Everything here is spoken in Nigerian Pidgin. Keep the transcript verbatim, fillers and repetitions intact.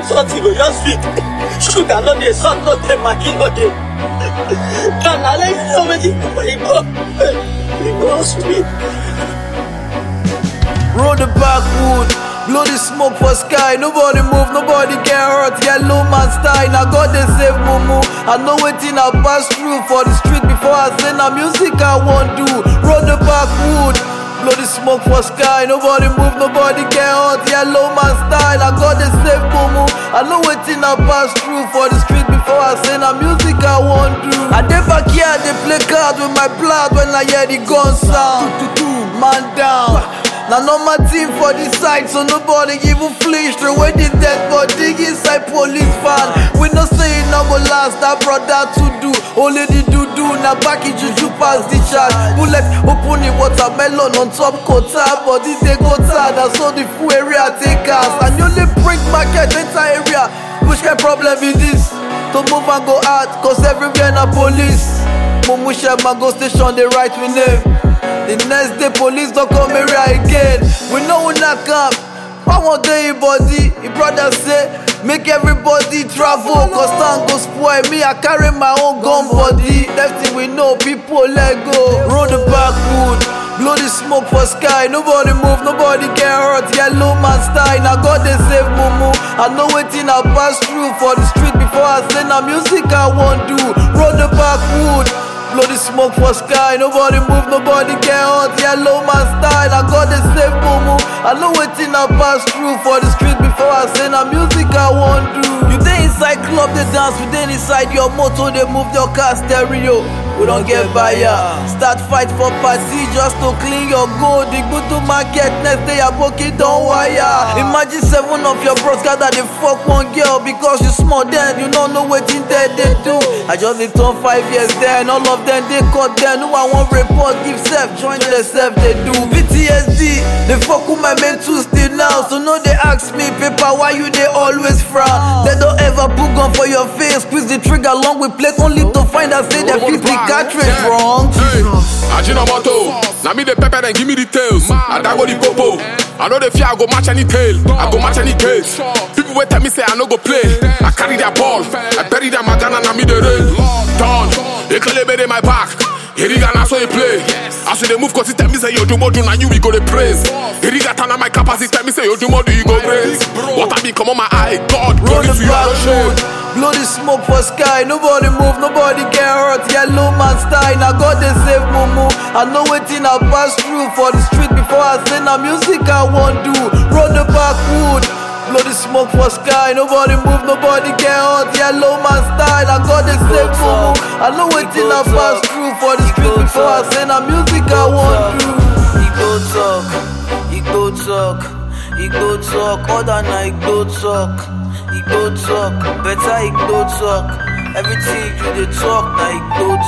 something go just fit. Sugar no dey, salt no dey, maggi no dey. And I like so many people you go, you go sweet. Roll the backwood, blow the smoke for sky. Nobody move, nobody get hurt. Yellow man style, now God they save Mumu. I know waiting I pass through for the street before I say now music I won't do. Roll the backwood, blow the smoke for sky. Nobody move, nobody get hurt. Yellow man style, now God they save Mumu. I know waiting I pass through for the street before I say now music I won't do. I dey back here, they play cards with my blood when I hear the gun sound. Man down. Now no my team for the side, so nobody even flinch. Throw away the dead body inside police van. We no say it no go last, that brother to do. Only the do do, now back it juju pass the charge. Bullet open the watermelon on top quota, body they go tired. That's all the full area take us. And you only bring market enter area. Which kind problem is this? To move and go out, cause everywhere na police. Mumu Shema go station, they write we name. The next day police don't come area again. We know we not come. I want day body. Your brother say make everybody travel, cause time go spoil me. I carry my own gun body. That thing we know, people let go. Roll the backwood, blow the smoke for sky. Nobody move, nobody get hurt. Yellow man style, now God they save Mumu. I know waiting I pass through for the street before I say now music I won't do. Roll the backwood, blow the smoke for sky. Nobody move, nobody get hurt. Yellow man style, I got the save Mumu. I know waiting I pass through for the street before I say now music I won't do. You dey inside club, they dance. We dey inside your motor, they move your car stereo. We don't get buyer. Start fight for party just to clean your gold. The go to market next day, your pocket don't wire. Imagine seven of your bros gather they fuck one girl because you small then you don't know what in there they do. I just dey turn five years then all of them they cut then. Who I want report give self join themselves they do. P T S D they fuck with my mental still now. So no they ask me paper why you they always frown. They don't ever put gun for your face. Squeeze the trigger long with plate only to find out say they fix the cartridge wrong. Hey, Ajinomoto, now me the pepper and give me the tails. I go the popo. I know the fear I go match any tail. I go match any case. People wait tell me say I no go play. I carry their ball. I bury their magana and me the rain. Done. They call it my back. Heriga na so he play. As they move cause he tell me say you do more do na you we go the praise. Heriga tana my capacity tell me say you do more do you go grace. What I be come on my eye, God, glory to your shade. Blow the smoke for sky. Nobody move, nobody get hurt. Yellow man style, now God they save Mumu. I know waiting I pass through for the street before I say now music I won't do. Roll the backwood, blow the smoke for sky. Nobody move, nobody get hurt. Yellow man style, now God they save Mumu. I know waiting I pass through for the street before I say now music I won't do. He go talk, he go talk, he go talk. Other night go talk. He go talk, better he go talk. Everything you dey talk, now he go